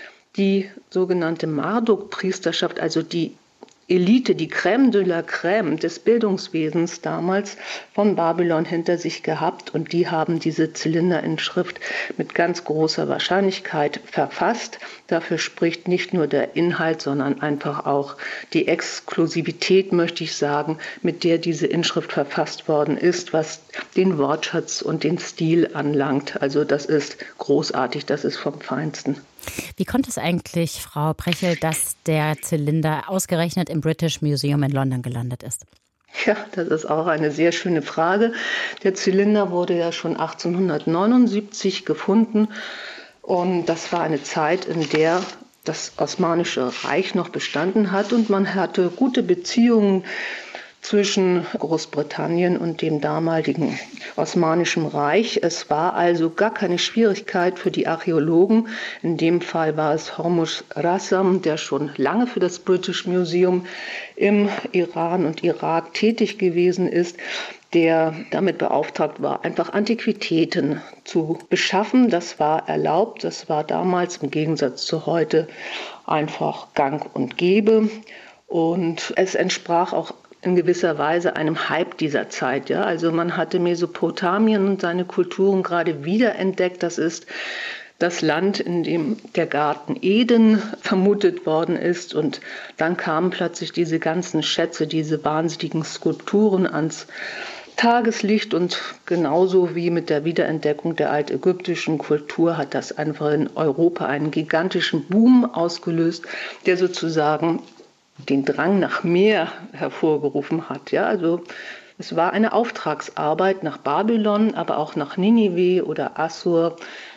die sogenannte Marduk-Priesterschaft, also die Elite, die Crème de la Crème des Bildungswesens damals von Babylon hinter sich gehabt, und die haben diese Zylinderinschrift mit ganz großer Wahrscheinlichkeit verfasst. Dafür spricht nicht nur der Inhalt, sondern einfach auch die Exklusivität, möchte ich sagen, mit der diese Inschrift verfasst worden ist, was den Wortschatz und den Stil anlangt. Also das ist großartig, das ist vom Feinsten. Wie konnte es eigentlich, Frau Prechel, dass der Zylinder ausgerechnet im British Museum in London gelandet ist? Ja, das ist auch eine sehr schöne Frage. Der Zylinder wurde ja schon achtzehnhundertneunundsiebzig gefunden, und das war eine Zeit, in der das Osmanische Reich noch bestanden hat und man hatte gute Beziehungen zwischen Großbritannien und dem damaligen Osmanischen Reich. Es war also gar keine Schwierigkeit für die Archäologen. In dem Fall war es Hormuz Rassam, der schon lange für das British Museum im Iran und Irak tätig gewesen ist, der damit beauftragt war, einfach Antiquitäten zu beschaffen. Das war erlaubt, das war damals im Gegensatz zu heute einfach gang und gäbe. Und es entsprach auch in gewisser Weise einem Hype dieser Zeit. Ja? Also man hatte Mesopotamien und seine Kulturen gerade wiederentdeckt. Das ist das Land, in dem der Garten Eden vermutet worden ist. Und dann kamen plötzlich diese ganzen Schätze, diese wahnsinnigen Skulpturen ans Tageslicht. Und genauso wie mit der Wiederentdeckung der altägyptischen Kultur hat das einfach in Europa einen gigantischen Boom ausgelöst, der sozusagen den Drang nach mehr hervorgerufen hat. Ja, also es war eine Auftragsarbeit, nach Babylon, aber auch nach Ninive oder Assur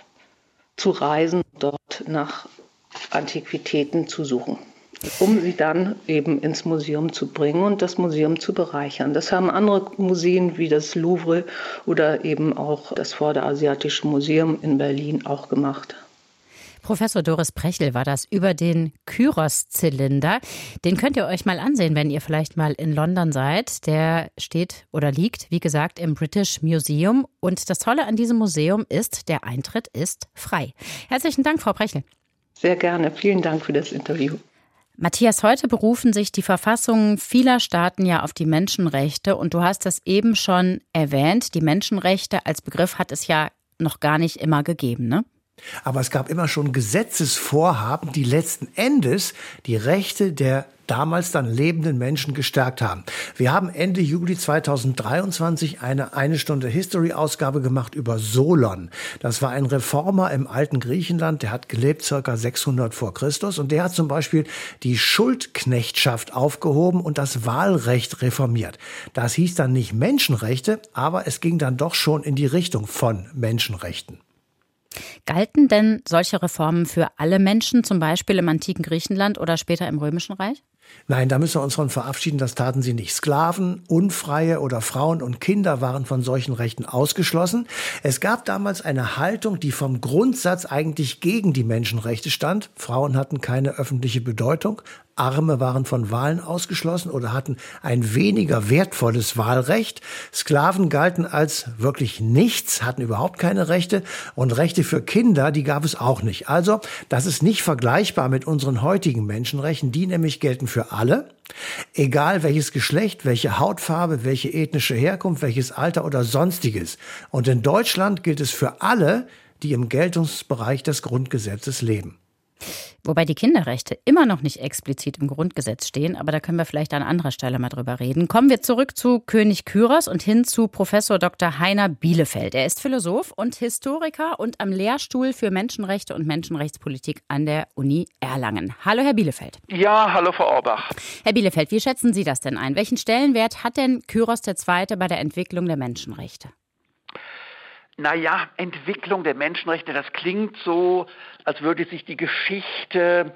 zu reisen, dort nach Antiquitäten zu suchen, um sie dann eben ins Museum zu bringen und das Museum zu bereichern. Das haben andere Museen wie das Louvre oder eben auch das Vorderasiatische Museum in Berlin auch gemacht. Professor Doris Prechel war das über den Kyros-Zylinder. Den könnt ihr euch mal ansehen, wenn ihr vielleicht mal in London seid. Der steht oder liegt, wie gesagt, im British Museum. Und das Tolle an diesem Museum ist, der Eintritt ist frei. Herzlichen Dank, Frau Prechel. Sehr gerne. Vielen Dank für das Interview. Matthias, heute berufen sich die Verfassungen vieler Staaten ja auf die Menschenrechte. Und du hast das eben schon erwähnt. Die Menschenrechte als Begriff hat es ja noch gar nicht immer gegeben, ne? Aber es gab immer schon Gesetzesvorhaben, die letzten Endes die Rechte der damals dann lebenden Menschen gestärkt haben. Wir haben Ende Juli zweitausenddreiundzwanzig eine eine Stunde History-Ausgabe gemacht über Solon. Das war ein Reformer im alten Griechenland, der hat gelebt circa sechshundert vor Christus und der hat zum Beispiel die Schuldknechtschaft aufgehoben und das Wahlrecht reformiert. Das hieß dann nicht Menschenrechte, aber es ging dann doch schon in die Richtung von Menschenrechten. Galten denn solche Reformen für alle Menschen, zum Beispiel im antiken Griechenland oder später im Römischen Reich? Nein, da müssen wir uns von verabschieden, das taten sie nicht. Sklaven, Unfreie oder Frauen und Kinder waren von solchen Rechten ausgeschlossen. Es gab damals eine Haltung, die vom Grundsatz eigentlich gegen die Menschenrechte stand. Frauen hatten keine öffentliche Bedeutung, Arme waren von Wahlen ausgeschlossen oder hatten ein weniger wertvolles Wahlrecht. Sklaven galten als wirklich nichts, hatten überhaupt keine Rechte. Und Rechte für Kinder, die gab es auch nicht. Also, das ist nicht vergleichbar mit unseren heutigen Menschenrechten. Die nämlich gelten für alle. Egal welches Geschlecht, welche Hautfarbe, welche ethnische Herkunft, welches Alter oder Sonstiges. Und in Deutschland gilt es für alle, die im Geltungsbereich des Grundgesetzes leben. Wobei die Kinderrechte immer noch nicht explizit im Grundgesetz stehen, aber da können wir vielleicht an anderer Stelle mal drüber reden. Kommen wir zurück zu König Kyros und hin zu Professor Doktor Heiner Bielefeld. Er ist Philosoph und Historiker und am Lehrstuhl für Menschenrechte und Menschenrechtspolitik an der Uni Erlangen. Hallo, Herr Bielefeld. Ja, hallo, Frau Orbach. Herr Bielefeld, wie schätzen Sie das denn ein? Welchen Stellenwert hat denn Kyros der Zweite bei der Entwicklung der Menschenrechte? Naja, Entwicklung der Menschenrechte, das klingt so, als würde sich die Geschichte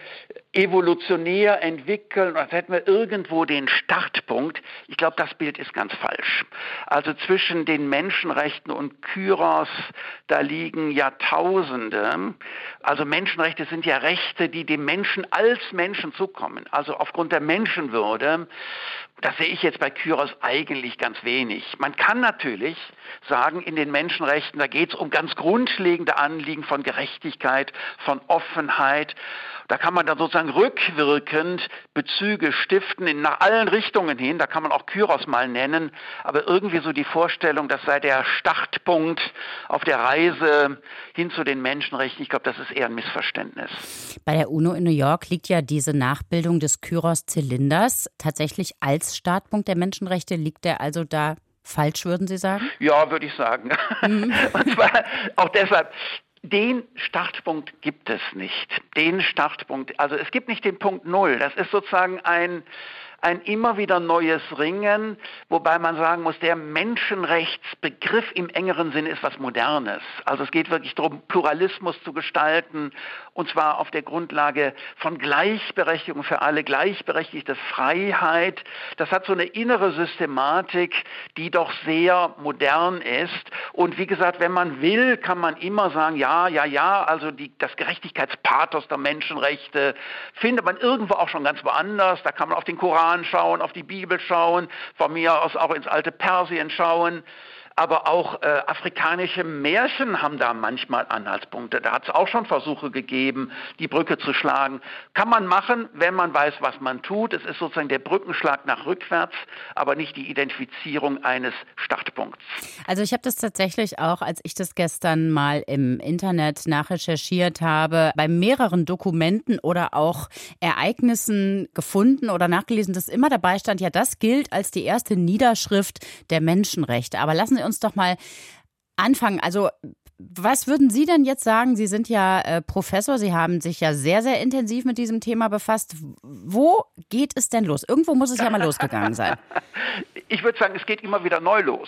evolutionär entwickeln, als hätten wir irgendwo den Startpunkt. Ich glaube, das Bild ist ganz falsch. Also zwischen den Menschenrechten und Kyros, da liegen Jahrtausende. Also Menschenrechte sind ja Rechte, die dem Menschen als Menschen zukommen, also aufgrund der Menschenwürde. Das sehe ich jetzt bei Kyros eigentlich ganz wenig. Man kann natürlich sagen, in den Menschenrechten, da geht es um ganz grundlegende Anliegen von Gerechtigkeit, von Offenheit. Da kann man dann sozusagen rückwirkend Bezüge stiften in, nach allen Richtungen hin. Da kann man auch Kyros mal nennen. Aber irgendwie so die Vorstellung, das sei der Startpunkt auf der Reise hin zu den Menschenrechten. Ich glaube, das ist eher ein Missverständnis. Bei der UNO in New York liegt ja diese Nachbildung des Kyros-Zylinders tatsächlich als Startpunkt der Menschenrechte. Liegt der also da falsch, würden Sie sagen? Ja, würde ich sagen. Mhm. Und zwar auch deshalb. Den Startpunkt gibt es nicht. Den Startpunkt, also es gibt nicht den Punkt Null. Das ist sozusagen ein, ein immer wieder neues Ringen, wobei man sagen muss, der Menschenrechtsbegriff im engeren Sinne ist was Modernes. Also es geht wirklich darum, Pluralismus zu gestalten, und zwar auf der Grundlage von Gleichberechtigung für alle, gleichberechtigte Freiheit. Das hat so eine innere Systematik, die doch sehr modern ist. Und wie gesagt, wenn man will, kann man immer sagen, ja, ja, ja, also die, das Gerechtigkeitspathos der Menschenrechte findet man irgendwo auch schon ganz woanders. Da kann man auf den Koran schauen, auf die Bibel schauen, von mir aus auch ins alte Persien schauen. Aber auch äh, afrikanische Märchen haben da manchmal Anhaltspunkte. Da hat es auch schon Versuche gegeben, die Brücke zu schlagen. Kann man machen, wenn man weiß, was man tut. Es ist sozusagen der Brückenschlag nach rückwärts, aber nicht die Identifizierung eines Startpunkts. Also ich habe das tatsächlich auch, als ich das gestern mal im Internet nachrecherchiert habe, bei mehreren Dokumenten oder auch Ereignissen gefunden oder nachgelesen, dass immer dabei stand, ja, das gilt als die erste Niederschrift der Menschenrechte. Aber lassen Sie uns doch mal anfangen. Also was würden Sie denn jetzt sagen? Sie sind ja äh, Professor, Sie haben sich ja sehr, sehr intensiv mit diesem Thema befasst. Wo geht es denn los? Irgendwo muss es ja mal losgegangen sein. Ich würde sagen, es geht immer wieder neu los.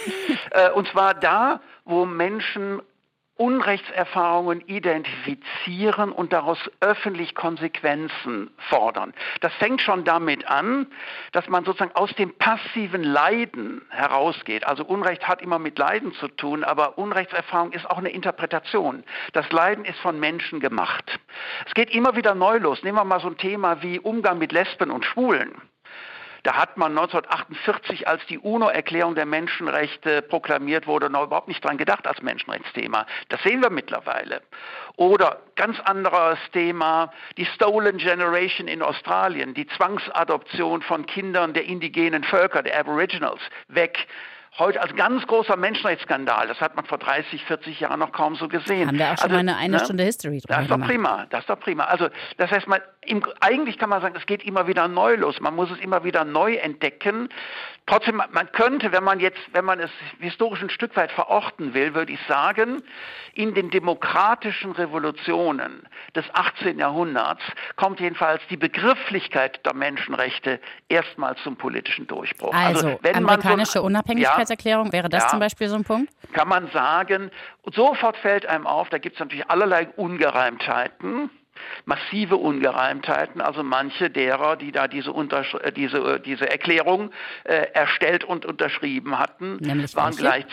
äh, und zwar da, wo Menschen Unrechtserfahrungen identifizieren und daraus öffentlich Konsequenzen fordern. Das fängt schon damit an, dass man sozusagen aus dem passiven Leiden herausgeht. Also Unrecht hat immer mit Leiden zu tun, aber Unrechtserfahrung ist auch eine Interpretation. Das Leiden ist von Menschen gemacht. Es geht immer wieder neu los. Nehmen wir mal so ein Thema wie Umgang mit Lesben und Schwulen. Da hat man neunzehnhundertachtundvierzig, als die UNO-Erklärung der Menschenrechte proklamiert wurde, noch überhaupt nicht dran gedacht als Menschenrechtsthema. Das sehen wir mittlerweile. Oder ganz anderes Thema, die Stolen Generation in Australien, die Zwangsadoption von Kindern der indigenen Völker, der Aboriginals, weg. Heute als ganz großer Menschenrechtsskandal. Das hat man vor dreißig, vierzig Jahren noch kaum so gesehen. Haben wir auch schon also, mal eine eine ne? Stunde History drüber Das ist doch gemacht. prima, das ist doch prima. Also das heißt, man, im, eigentlich kann man sagen, es geht immer wieder neu los. Man muss es immer wieder neu entdecken. Trotzdem, man könnte, wenn man jetzt, wenn man es historisch ein Stück weit verorten will, würde ich sagen, in den demokratischen Revolutionen des achtzehnten Jahrhunderts kommt jedenfalls die Begrifflichkeit der Menschenrechte erstmals zum politischen Durchbruch. Also, also wenn amerikanische man so, Unabhängigkeitserklärung, ja, wäre das ja, zum Beispiel so ein Punkt? Kann man sagen. Und sofort fällt einem auf, da gibt es natürlich allerlei Ungereimtheiten. Massive Ungereimtheiten, also manche derer, die da diese, Untersch- diese, diese Erklärung äh, erstellt und unterschrieben hatten, Nämlich waren, gleich,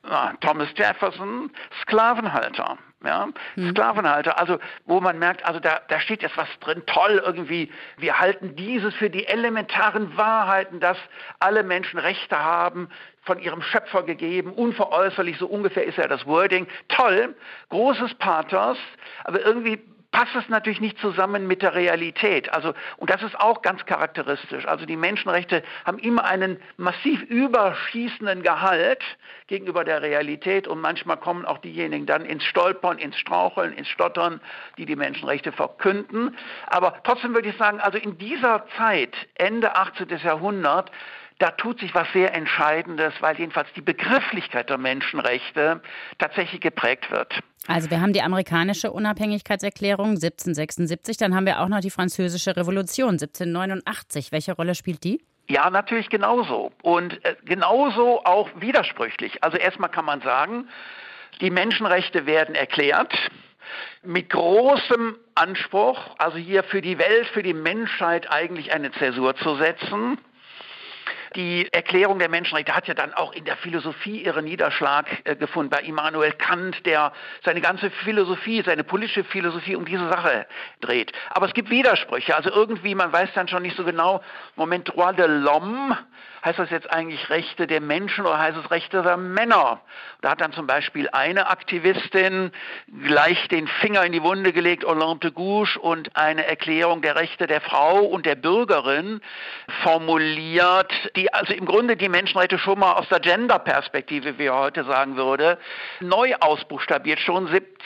ah, Thomas Jefferson, Sklavenhalter. Ja, hm. Sklavenhalter, also wo man merkt, also da, da steht jetzt was drin, toll irgendwie, wir halten dieses für die elementaren Wahrheiten, dass alle Menschen Rechte haben, von ihrem Schöpfer gegeben, unveräußerlich, so ungefähr ist ja das Wording, toll, großes Pathos, aber irgendwie passt es natürlich nicht zusammen mit der Realität. Also, und das ist auch ganz charakteristisch. Also die Menschenrechte haben immer einen massiv überschießenden Gehalt gegenüber der Realität und manchmal kommen auch diejenigen dann ins Stolpern, ins Straucheln, ins Stottern, die die Menschenrechte verkünden. Aber trotzdem würde ich sagen, also in dieser Zeit, Ende achtzehnten. Jahrhundert, da tut sich was sehr Entscheidendes, weil jedenfalls die Begrifflichkeit der Menschenrechte tatsächlich geprägt wird. Also wir haben die amerikanische Unabhängigkeitserklärung siebzehnhundertsechsundsiebzig, dann haben wir auch noch die französische Revolution siebzehnhundertneunundachtzig. Welche Rolle spielt die? Ja, natürlich genauso. Und äh, genauso auch widersprüchlich. Also erstmal kann man sagen, die Menschenrechte werden erklärt mit großem Anspruch, also hier für die Welt, für die Menschheit eigentlich eine Zäsur zu setzen. Die Erklärung der Menschenrechte hat ja dann auch in der Philosophie ihren Niederschlag äh, gefunden. Bei Immanuel Kant, der seine ganze Philosophie, seine politische Philosophie um diese Sache dreht. Aber es gibt Widersprüche. Also irgendwie, man weiß dann schon nicht so genau, Moment, droit de l'homme, heißt das jetzt eigentlich Rechte der Menschen oder heißt es Rechte der Männer? Da hat dann zum Beispiel eine Aktivistin gleich den Finger in die Wunde gelegt, Olympe de Gouges, und eine Erklärung der Rechte der Frau und der Bürgerin formuliert, die also im Grunde die Menschenrechte schon mal aus der Gender-Perspektive, wie er heute sagen würde, neu ausbuchstabiert, schon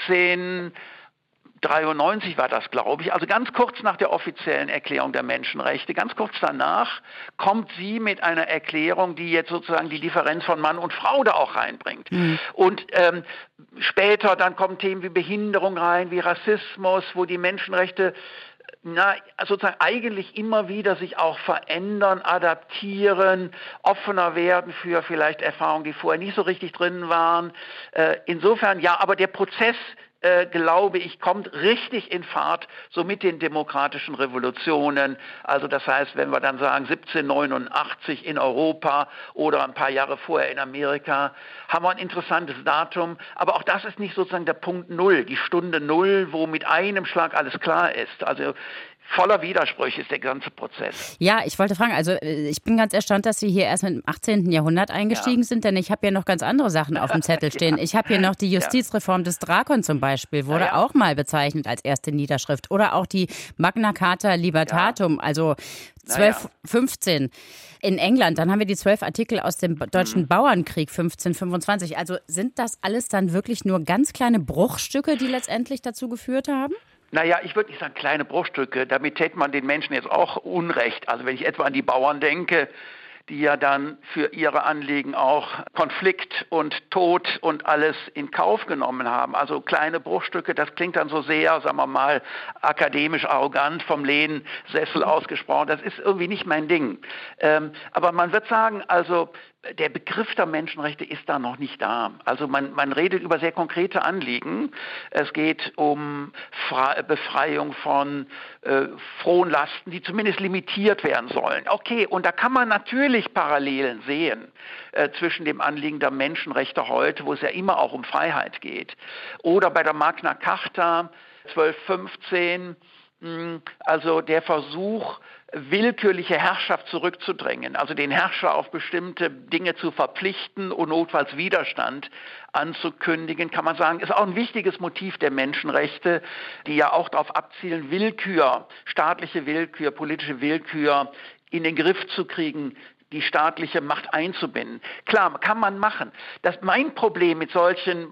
siebzehnhundertdreiundneunzig war das, glaube ich, also ganz kurz nach der offiziellen Erklärung der Menschenrechte, ganz kurz danach kommt sie mit einer Erklärung, die jetzt sozusagen die Differenz von Mann und Frau da auch reinbringt. Mhm. Und ähm, später dann kommen Themen wie Behinderung rein, wie Rassismus, wo die Menschenrechte na, sozusagen eigentlich immer wieder sich auch verändern, adaptieren, offener werden für vielleicht Erfahrungen, die vorher nicht so richtig drin waren. Äh, insofern, ja, aber der Prozess, äh, glaube ich, kommt richtig in Fahrt, so mit den demokratischen Revolutionen. Also das heißt, wenn wir dann sagen siebzehnhundertneunundachtzig in Europa oder ein paar Jahre vorher in Amerika, haben wir ein interessantes Datum. Aber auch das ist nicht sozusagen der Punkt Null, die Stunde Null, wo mit einem Schlag alles klar ist. Also voller Widersprüche ist der ganze Prozess. Ja, ich wollte fragen, also ich bin ganz erstaunt, dass Sie hier erst im achtzehnten. Jahrhundert eingestiegen ja. sind, denn ich habe hier noch ganz andere Sachen auf dem Zettel stehen. ja. Ich habe hier noch die Justizreform des Drakon zum Beispiel, wurde ja, ja. auch mal bezeichnet als erste Niederschrift. Oder auch die Magna Carta Libertatum, ja. also zwölf fünfzehn in England. Dann haben wir die zwölf Artikel aus dem Deutschen mhm. Bauernkrieg fünfzehnhundertfünfundzwanzig. Also sind das alles dann wirklich nur ganz kleine Bruchstücke, die letztendlich dazu geführt haben? Naja, ich würde nicht sagen kleine Bruchstücke, damit täte man den Menschen jetzt auch Unrecht. Also wenn ich etwa an die Bauern denke, die ja dann für ihre Anliegen auch Konflikt und Tod und alles in Kauf genommen haben. Also kleine Bruchstücke, das klingt dann so sehr, sagen wir mal, akademisch arrogant vom Lehnsessel ausgesprochen. Das ist irgendwie nicht mein Ding. Ähm, aber man wird sagen, also der Begriff der Menschenrechte ist da noch nicht da. Also man, man redet über sehr konkrete Anliegen. Es geht um Fre- Befreiung von äh, Fronlasten, die zumindest limitiert werden sollen. Okay, und da kann man natürlich Parallelen sehen äh, zwischen dem Anliegen der Menschenrechte heute, wo es ja immer auch um Freiheit geht, oder bei der Magna Carta zwölf fünfzehn, mh, also der Versuch, willkürliche Herrschaft zurückzudrängen, also den Herrscher auf bestimmte Dinge zu verpflichten und notfalls Widerstand anzukündigen, kann man sagen, ist auch ein wichtiges Motiv der Menschenrechte, die ja auch darauf abzielen, Willkür, staatliche Willkür, politische Willkür in den Griff zu kriegen, die staatliche Macht einzubinden. Klar, kann man machen. Das, mein Problem mit solchen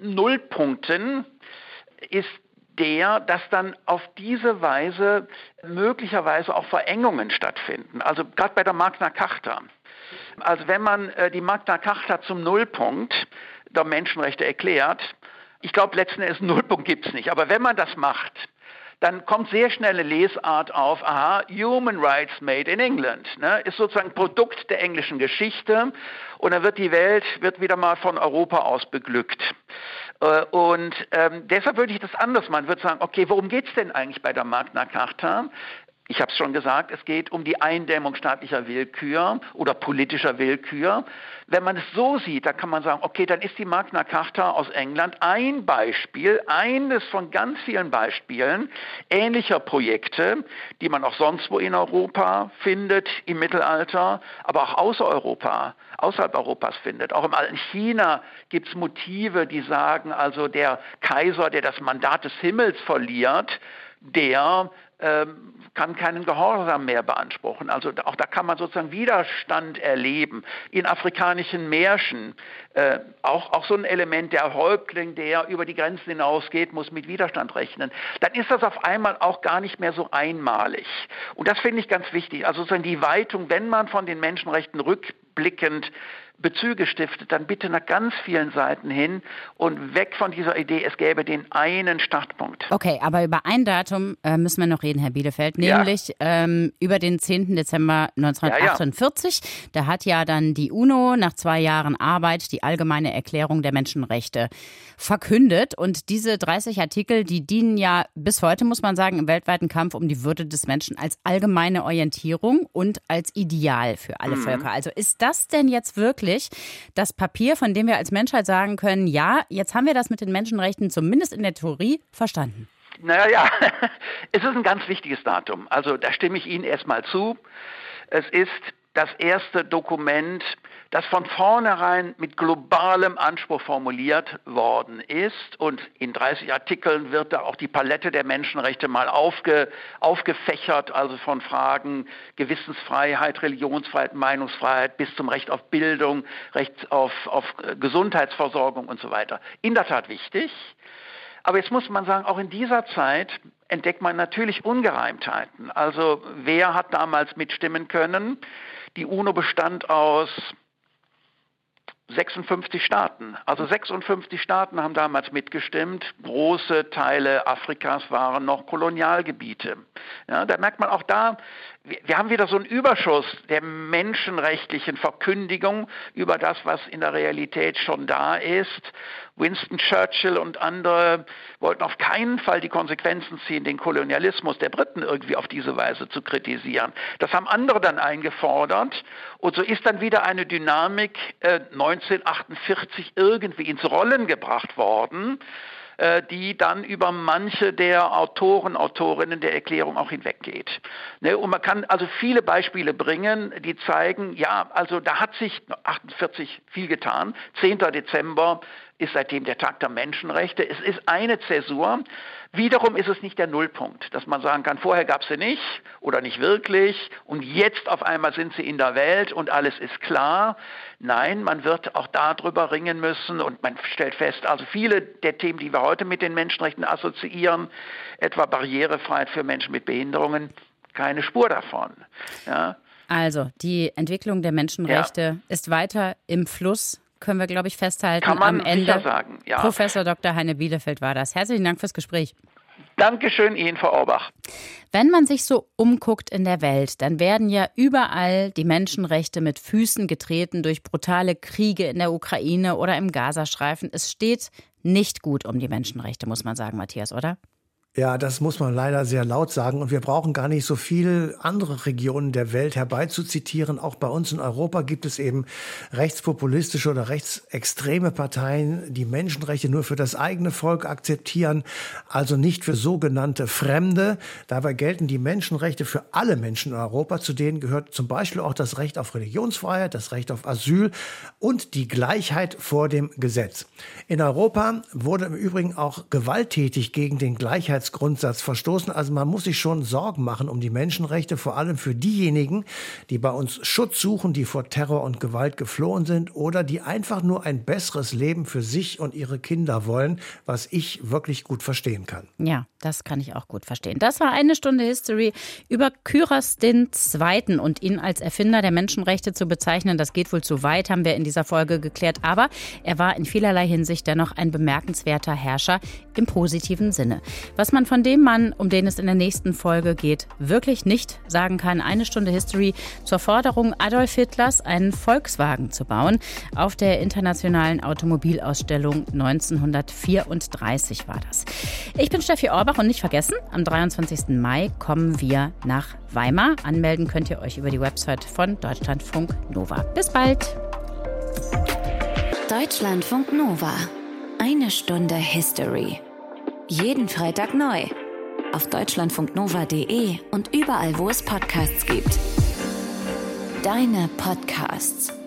Nullpunkten ist der, dass dann auf diese Weise möglicherweise auch Verengungen stattfinden. Also gerade bei der Magna Carta. Also wenn man äh, die Magna Carta zum Nullpunkt der Menschenrechte erklärt, ich glaube letzten Endes Nullpunkt gibt es nicht, aber wenn man das macht, dann kommt sehr schnell eine Lesart auf, aha, Human Rights made in England, ne, ist sozusagen Produkt der englischen Geschichte und dann wird die Welt, wird wieder mal von Europa aus beglückt. Und ähm, deshalb würde ich das anders machen, würde sagen, okay, worum geht es denn eigentlich bei der Magna Carta? Ich habe es schon gesagt, es geht um die Eindämmung staatlicher Willkür oder politischer Willkür. Wenn man es so sieht, dann kann man sagen, okay, dann ist die Magna Carta aus England ein Beispiel, eines von ganz vielen Beispielen ähnlicher Projekte, die man auch sonst wo in Europa findet, im Mittelalter, aber auch außer Europa, außerhalb Europas findet. Auch im alten China gibt es Motive, die sagen, also der Kaiser, der das Mandat des Himmels verliert, der ähm, kann keinen Gehorsam mehr beanspruchen. Also auch da kann man sozusagen Widerstand erleben. In afrikanischen Märchen äh, auch, auch so ein Element, der Häuptling, der über die Grenzen hinausgeht, muss mit Widerstand rechnen. Dann ist das auf einmal auch gar nicht mehr so einmalig. Und das finde ich ganz wichtig. Also sozusagen die Weitung, wenn man von den Menschenrechten rückblickend Bezüge stiftet, dann bitte nach ganz vielen Seiten hin und weg von dieser Idee, es gäbe den einen Startpunkt. Okay, aber über ein Datum äh, müssen wir noch reden, Herr Bielefeld, nämlich ja. ähm, über den zehnten Dezember neunzehnhundertachtundvierzig. Ja, ja. Da hat ja dann die UNO nach zwei Jahren Arbeit die Allgemeine Erklärung der Menschenrechte verkündet. Und diese dreißig Artikel, die dienen ja bis heute, muss man sagen, im weltweiten Kampf um die Würde des Menschen als allgemeine Orientierung und als Ideal für alle mhm. Völker. Also ist das denn jetzt wirklich das Papier, von dem wir als Menschheit sagen können, ja, jetzt haben wir das mit den Menschenrechten zumindest in der Theorie verstanden? Naja, ja, es ist ein ganz wichtiges Datum. Also da stimme ich Ihnen erstmal zu. Es ist das erste Dokument, das von vornherein mit globalem Anspruch formuliert worden ist. Und in dreißig Artikeln wird da auch die Palette der Menschenrechte mal aufge, aufgefächert, also von Fragen Gewissensfreiheit, Religionsfreiheit, Meinungsfreiheit bis zum Recht auf Bildung, Recht auf, auf Gesundheitsversorgung und so weiter. In der Tat wichtig. Aber jetzt muss man sagen, auch in dieser Zeit entdeckt man natürlich Ungereimtheiten. Also wer hat damals mitstimmen können? Die UNO bestand aus sechsundfünfzig Staaten. Also sechsundfünfzig Staaten haben damals mitgestimmt. Große Teile Afrikas waren noch Kolonialgebiete. Ja, da merkt man auch da, wir, wir haben wieder so einen Überschuss der menschenrechtlichen Verkündigung über das, was in der Realität schon da ist. Winston Churchill und andere wollten auf keinen Fall die Konsequenzen ziehen, den Kolonialismus der Briten irgendwie auf diese Weise zu kritisieren. Das haben andere dann eingefordert. Und so ist dann wieder eine Dynamik äh, neunzehnhundertachtundvierzig irgendwie ins Rollen gebracht worden, äh, die dann über manche der Autoren, Autorinnen der Erklärung auch hinweggeht. Ne? Und man kann also viele Beispiele bringen, die zeigen, ja, also da hat sich achtundvierzig viel getan. zehnten Dezember ist seitdem der Tag der Menschenrechte. Es ist eine Zäsur. Wiederum ist es nicht der Nullpunkt, dass man sagen kann, vorher gab es sie nicht oder nicht wirklich und jetzt auf einmal sind sie in der Welt und alles ist klar. Nein, man wird auch darüber ringen müssen und man stellt fest, also viele der Themen, die wir heute mit den Menschenrechten assoziieren, etwa Barrierefreiheit für Menschen mit Behinderungen, keine Spur davon. Ja. Also die Entwicklung der Menschenrechte ja. ist weiter im Fluss. Können wir, glaube ich, festhalten. Kann man am Ende. Sicher sagen, ja. Professor Doktor Heine Bielefeld war das. Herzlichen Dank fürs Gespräch. Dankeschön Ihnen, Frau Orbach. Wenn man sich so umguckt in der Welt, dann werden ja überall die Menschenrechte mit Füßen getreten durch brutale Kriege in der Ukraine oder im Gazastreifen. Es steht nicht gut um die Menschenrechte, muss man sagen, Matthias, oder? Ja, das muss man leider sehr laut sagen. Und wir brauchen gar nicht so viel andere Regionen der Welt herbeizuzitieren. Auch bei uns in Europa gibt es eben rechtspopulistische oder rechtsextreme Parteien, die Menschenrechte nur für das eigene Volk akzeptieren, also nicht für sogenannte Fremde. Dabei gelten die Menschenrechte für alle Menschen in Europa. Zu denen gehört zum Beispiel auch das Recht auf Religionsfreiheit, das Recht auf Asyl und die Gleichheit vor dem Gesetz. In Europa wurde im Übrigen auch gewalttätig gegen den Gleichheitsgrundsatz verstoßen. Also man muss sich schon Sorgen machen um die Menschenrechte, vor allem für diejenigen, die bei uns Schutz suchen, die vor Terror und Gewalt geflohen sind oder die einfach nur ein besseres Leben für sich und ihre Kinder wollen, was ich wirklich gut verstehen kann. Ja, das kann ich auch gut verstehen. Das war eine Stunde History über Kyros den Zweiten und ihn als Erfinder der Menschenrechte zu bezeichnen. Das geht wohl zu weit, haben wir in dieser Folge geklärt. Aber er war in vielerlei Hinsicht dennoch ein bemerkenswerter Herrscher im positiven Sinne. Was was man von dem Mann, um den es in der nächsten Folge geht, wirklich nicht sagen kann. Eine Stunde History zur Forderung Adolf Hitlers, einen Volkswagen zu bauen. Auf der Internationalen Automobilausstellung neunzehnhundertvierunddreißig war das. Ich bin Steffi Orbach und nicht vergessen, am dreiundzwanzigsten Mai kommen wir nach Weimar. Anmelden könnt ihr euch über die Website von Deutschlandfunk Nova. Bis bald. Deutschlandfunk Nova. Eine Stunde History. Jeden Freitag neu. Auf deutschlandfunknova punkt de und überall, wo es Podcasts gibt. Deine Podcasts.